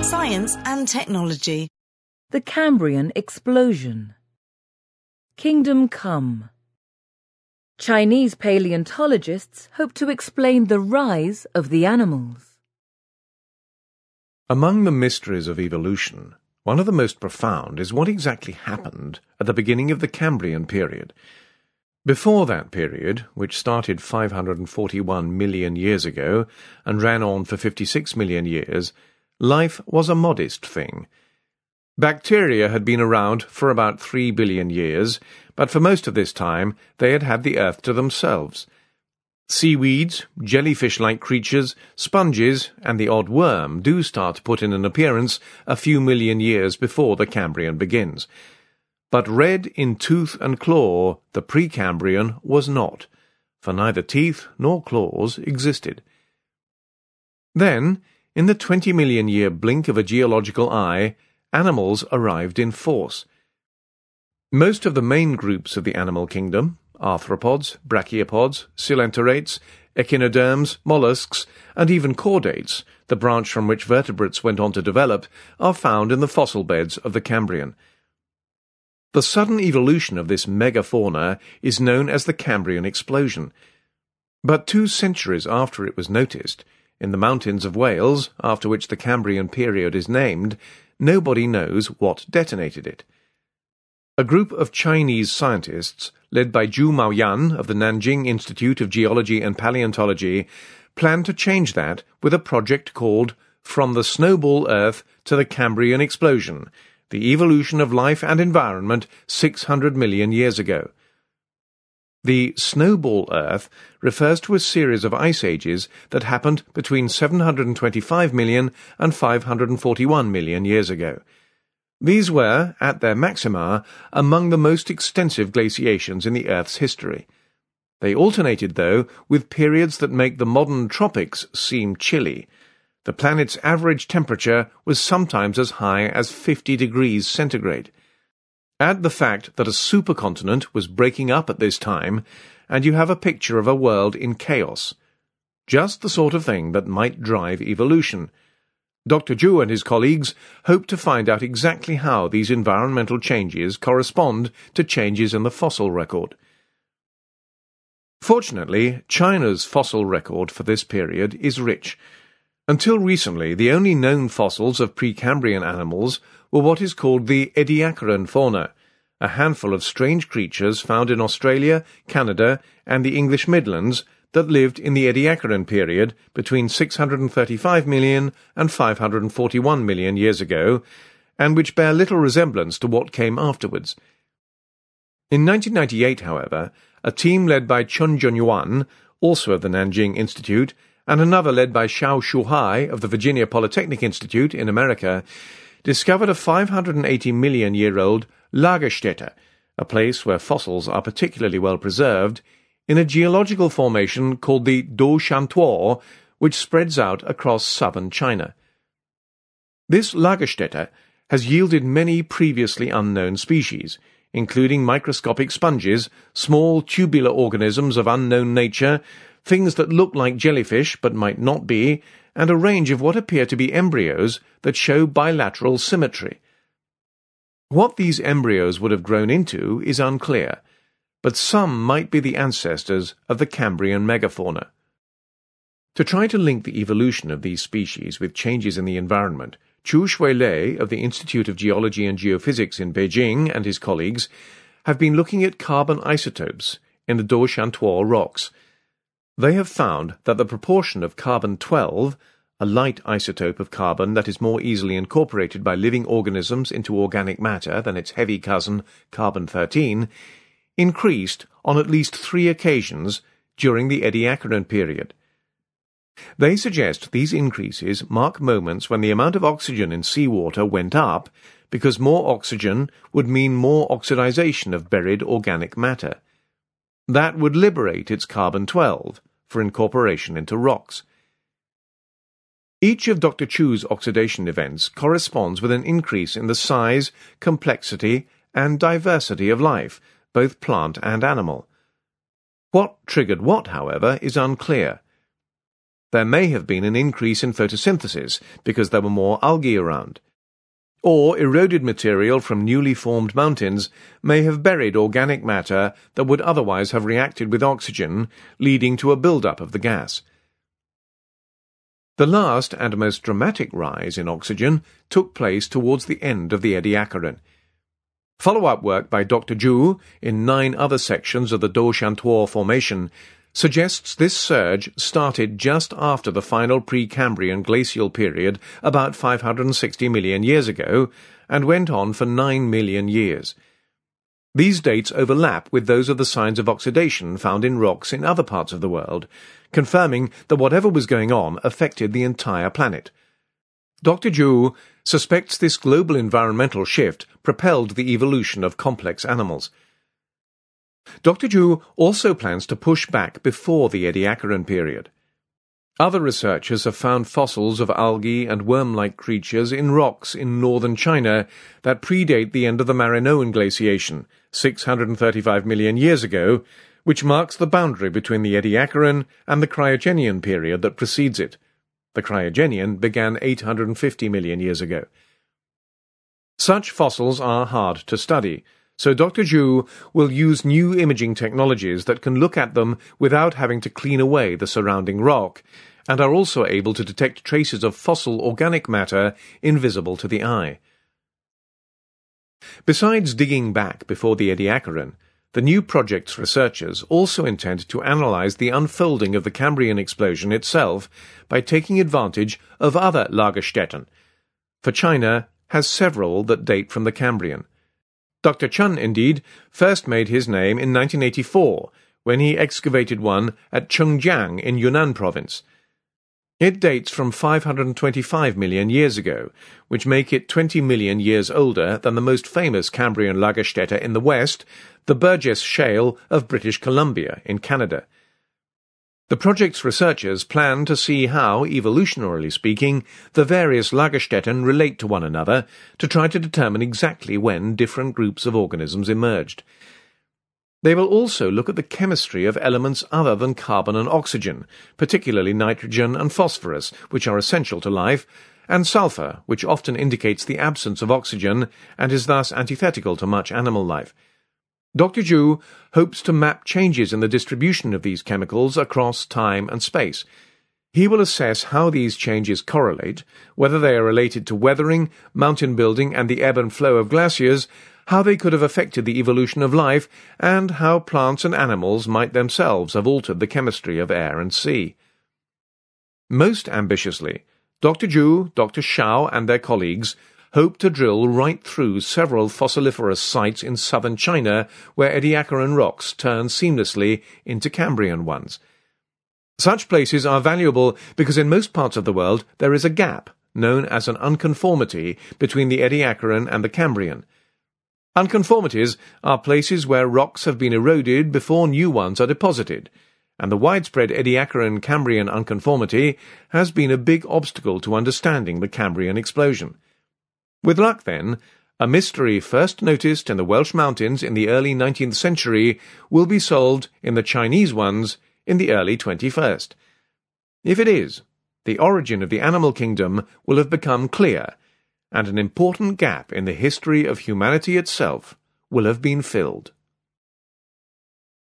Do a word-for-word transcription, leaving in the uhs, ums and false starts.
Science and technology. The Cambrian explosion. Kingdom Come. Chinese paleontologists hope to explain the rise of the animals. Among the mysteries of evolution, one of the most profound is what exactly happened at the beginning of the Cambrian period. Before that period, which started five hundred forty-one million years ago and ran on for fifty-six million years, life was a modest thing. Bacteria had been around for about three billion years, but for most of this time they had had the earth to themselves. Seaweeds, jellyfish-like creatures, sponges, and the odd worm do start to put in an appearance a few million years before the Cambrian begins. But red in tooth and claw, the Precambrian was not, for neither teeth nor claws existed. Then, in the twenty million year blink of a geological eye, animals arrived in force. Most of the main groups of the animal kingdom, arthropods, brachiopods, coelenterates, echinoderms, mollusks, and even chordates, the branch from which vertebrates went on to develop, are found in the fossil beds of the Cambrian. The sudden evolution of this megafauna is known as the Cambrian explosion. But two centuries after it was noticed, in the mountains of Wales, after which the Cambrian period is named, nobody knows what detonated it. A group of Chinese scientists, led by Zhu Maoyan of the Nanjing Institute of Geology and Paleontology, planned to change that with a project called From the Snowball Earth to the Cambrian Explosion, the Evolution of Life and Environment six hundred million years ago. The Snowball Earth refers to a series of ice ages that happened between seven hundred twenty-five million and five hundred forty-one million years ago. These were, at their maxima, among the most extensive glaciations in the Earth's history. They alternated, though, with periods that make the modern tropics seem chilly. The planet's average temperature was sometimes as high as fifty degrees centigrade. Add the fact that a supercontinent was breaking up at this time, and you have a picture of a world in chaos. Just the sort of thing that might drive evolution. Doctor Zhu and his colleagues hope to find out exactly how these environmental changes correspond to changes in the fossil record. Fortunately, China's fossil record for this period is rich. Until recently, the only known fossils of Precambrian animals were what is called the Ediacaran fauna, a handful of strange creatures found in Australia, Canada, and the English Midlands that lived in the Ediacaran period between six hundred thirty-five million and five hundred forty-one million years ago, and which bear little resemblance to what came afterwards. In nineteen ninety-eight, however, a team led by Chun Junyuan, also of the Nanjing Institute, and another led by Xiao Shuhai of the Virginia Polytechnic Institute in America, discovered a five hundred eighty million year old Lagerstätte, a place where fossils are particularly well preserved, in a geological formation called the Doshantuo, which spreads out across southern China. This Lagerstätte has yielded many previously unknown species, including microscopic sponges, small tubular organisms of unknown nature, things that look like jellyfish but might not be, and a range of what appear to be embryos that show bilateral symmetry. What these embryos would have grown into is unclear, but some might be the ancestors of the Cambrian megafauna. To try to link the evolution of these species with changes in the environment, Chu Shuilei of the Institute of Geology and Geophysics in Beijing and his colleagues have been looking at carbon isotopes in the Doshantuo rocks. They have found that the proportion of carbon twelve, a light isotope of carbon that is more easily incorporated by living organisms into organic matter than its heavy cousin carbon thirteen, increased on at least three occasions during the Ediacaran period. They suggest these increases mark moments when the amount of oxygen in seawater went up, because more oxygen would mean more oxidization of buried organic matter. That would liberate its carbon twelve for incorporation into rocks. Each of Doctor Chu's oxidation events corresponds with an increase in the size, complexity, and diversity of life, both plant and animal. What triggered what, however, is unclear. There may have been an increase in photosynthesis because there were more algae around. Or eroded material from newly formed mountains may have buried organic matter that would otherwise have reacted with oxygen, leading to a build-up of the gas. The last and most dramatic rise in oxygen took place towards the end of the Ediacaran. Follow-up work by Doctor Zhu in nine other sections of the Doshantuo Formation suggests this surge started just after the final Precambrian glacial period about five hundred sixty million years ago and went on for nine million years. These dates overlap with those of the signs of oxidation found in rocks in other parts of the world, confirming that whatever was going on affected the entire planet. Doctor Zhu suspects this global environmental shift propelled the evolution of complex animals. Doctor Zhu also plans to push back before the Ediacaran period. Other researchers have found fossils of algae and worm-like creatures in rocks in northern China that predate the end of the Marinoan glaciation, six hundred thirty-five million years ago, which marks the boundary between the Ediacaran and the Cryogenian period that precedes it. The Cryogenian began eight hundred fifty million years ago. Such fossils are hard to study, so Doctor Zhu will use new imaging technologies that can look at them without having to clean away the surrounding rock, and are also able to detect traces of fossil organic matter invisible to the eye. Besides digging back before the Ediacaran, the new project's researchers also intend to analyze the unfolding of the Cambrian explosion itself by taking advantage of other Lagerstätten, for China has several that date from the Cambrian. Doctor Chen, indeed, first made his name in nineteen eighty-four, when he excavated one at Chengjiang in Yunnan province. It dates from five hundred twenty-five million years ago, which make it twenty million years older than the most famous Cambrian Lagerstätte in the West, the Burgess Shale of British Columbia in Canada. The project's researchers plan to see how, evolutionarily speaking, the various Lagerstätten relate to one another to try to determine exactly when different groups of organisms emerged. They will also look at the chemistry of elements other than carbon and oxygen, particularly nitrogen and phosphorus, which are essential to life, and sulfur, which often indicates the absence of oxygen and is thus antithetical to much animal life. Doctor Zhu hopes to map changes in the distribution of these chemicals across time and space. He will assess how these changes correlate, whether they are related to weathering, mountain building, and the ebb and flow of glaciers, how they could have affected the evolution of life, and how plants and animals might themselves have altered the chemistry of air and sea. Most ambitiously, Doctor Zhu, Doctor Shao, and their colleagues hope to drill right through several fossiliferous sites in southern China where Ediacaran rocks turn seamlessly into Cambrian ones. Such places are valuable because in most parts of the world there is a gap, known as an unconformity, between the Ediacaran and the Cambrian. Unconformities are places where rocks have been eroded before new ones are deposited, and the widespread Ediacaran-Cambrian unconformity has been a big obstacle to understanding the Cambrian explosion. With luck, then, a mystery first noticed in the Welsh mountains in the early nineteenth century will be solved in the Chinese ones in the early twenty-first. If it is, the origin of the animal kingdom will have become clear, and an important gap in the history of humanity itself will have been filled.